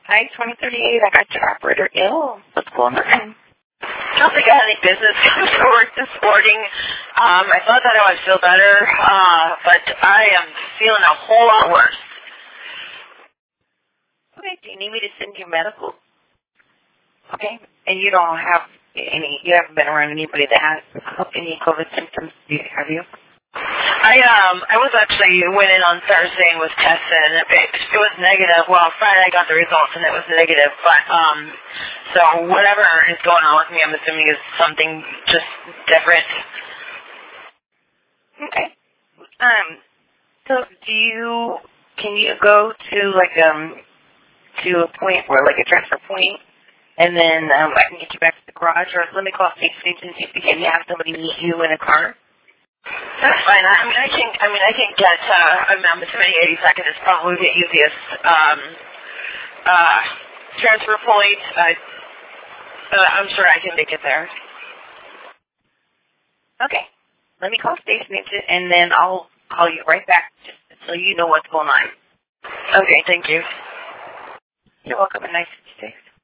Hi, 2038. I got your operator ill. What's going on? I don't think I had any business coming to work this morning. I thought that I would feel better, but I am feeling a whole lot worse. Okay, do you need me to send you medical? Okay, and you don't have you haven't been around anybody that has any COVID symptoms, have you? I was actually went in on Thursday and was tested, and it was negative. Well, Friday I got the results, and it was negative. But so whatever is going on with me, I'm assuming is something just different. Okay. So can you go to to a point where a transfer point, and then I can get you back to the garage, or let me call State Station and see if we can have somebody meet you in a car. That's fine. I can get. I'm assuming 82nd is probably the easiest transfer point. I'm sure I can make it there. Okay. Let me call Station Agent, and then I'll call you right back just so you know what's going on. Okay. Thank you. You're welcome. And nice to see you.